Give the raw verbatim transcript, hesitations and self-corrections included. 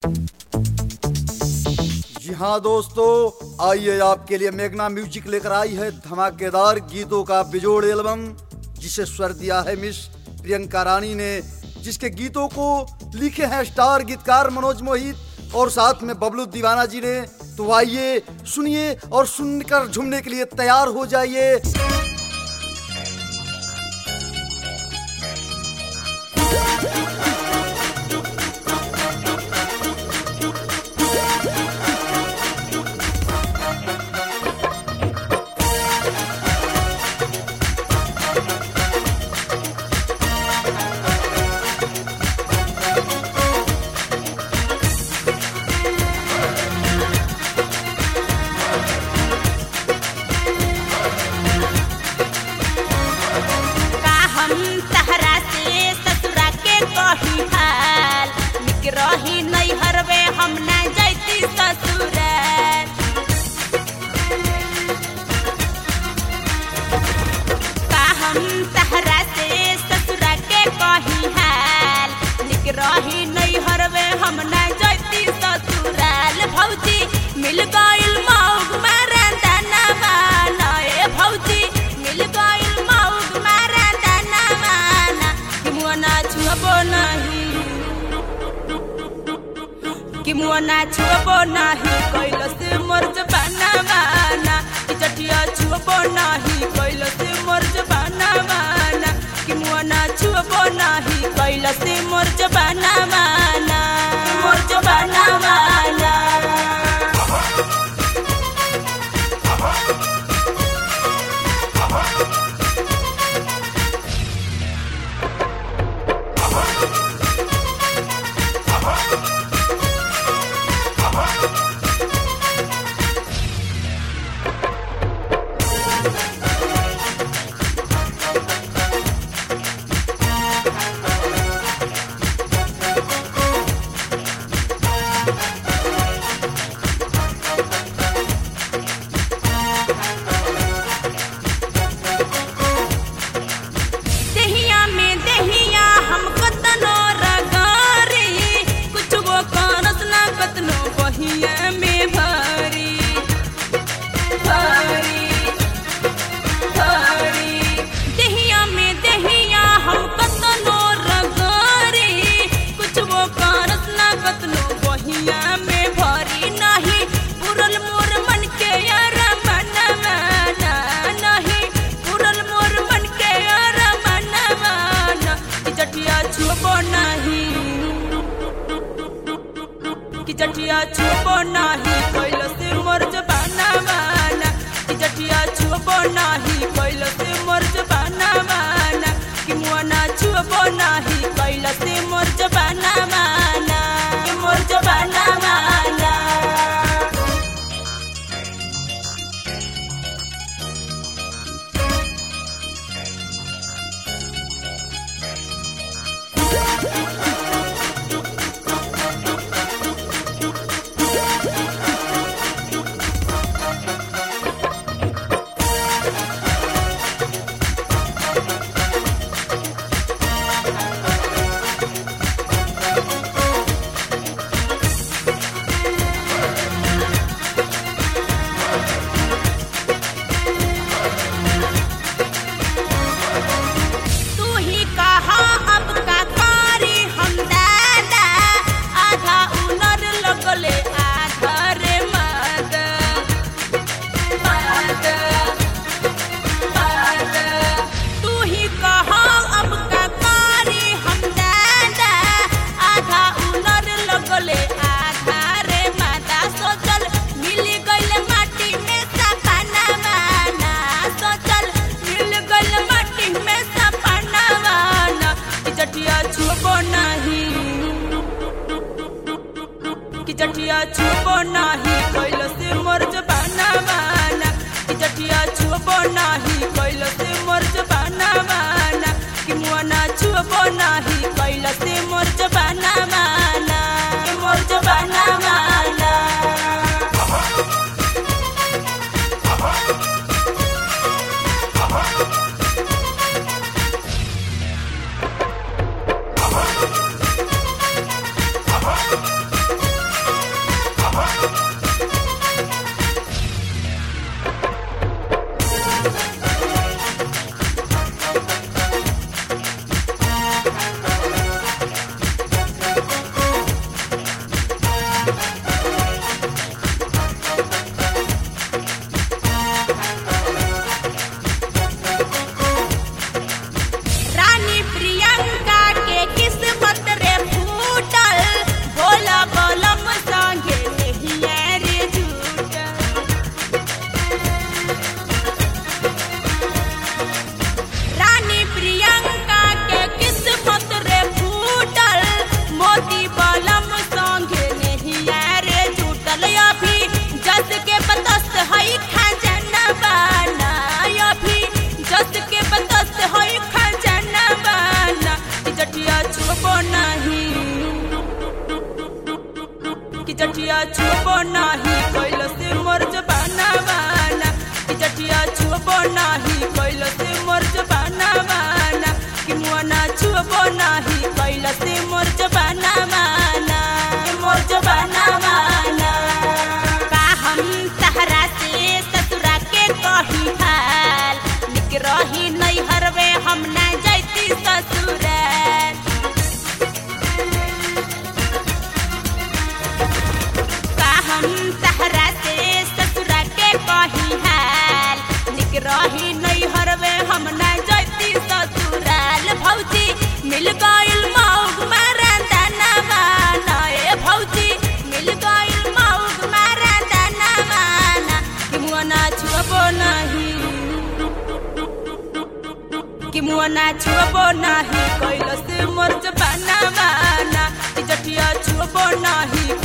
जी हाँ दोस्तों, आइए आपके लिए मेघना म्यूजिक लेकर आई है धमाकेदार गीतों का बिजोड़ एल्बम, जिसे स्वर दिया है मिस प्रियंका रानी ने, जिसके गीतों को लिखे हैं स्टार गीतकार मनोज मोहित और साथ में बबलू दीवाना जी ने। तो आइए सुनिए और सुनकर झूमने के लिए तैयार हो जाइए। रही नहीं हरवे हम ना जाती ससुराल, का हम तहरा से ससुरा के कही हाल, निक रही नहीं हरवे हम ना जाती ससुराल। भौजी मिल गइल मौग मारा दाना वाला, ए भौजी मिल गइल मौग मारा दाना वाला, कि मुआ ना छुबो नहीं कि मुआ ना छुबो नाही कैल से मोर जबाना वाना, कि चटिया छुबो नाही कैल से मोर जबाना वाना, कि मुआ ना छुबो नाही कैल से मोर जबाना वाना, मोर जबाना वाना। कि चटिया छुबो नाही कैल से मोर जबाना वाना, कि चटिया छुबो नाही कैल से मोर जबाना वाना, कि मुआ ना छुबो नाही कैल से मोर जबाना वाना, मोर जबाना वाना। कि चटिया छुबो नाही कैल से मोर जबाना वाना, कि चटिया छुबो नाही कैल से मोर जबाना वाना, कि मुआ ना छुबो नाही कैल से मोर जबाना वाना, मोर जबाना वाना। रानी प्रियंका के किस्मत रे फूटल भोला बलम संगे नहिया रे झूटल। रानी प्रियंका के किस्मत रे फूटल मोती बलम संगे नहिया रे झूटल। अभी जस के बदस्त हई खजाना बाना, अभी जस के बदस्त हई खजाना बाना कि जटिया छुपो नहीं, कि जटिया छुपो नहीं कोइल से मोर जबाना बाना, कि जटिया छुपो नहीं कोइल से मोर जबाना बाना, कि मुआना छुपो नहीं कोइल से मोर जबाना बाना, मोर जबाना बाना। का हम तहरा से ससुरा के कही हाल, निक रही नहीं हरवे हम ना जाती ससुराल। का हम तहरा से ससुरा के कही हाल, निक रही नहीं हरवे हम ना जाती ससुराल। भौजी मिल गइल मौग मारा दाना बाना, ए भौजी मिल गइल मौग मारा दाना बाना, कि मुआना छुपो नहीं, कि मुआना छुपो नहीं कोइल से मोर जबाना बाना, कि जटिया छुपो नहीं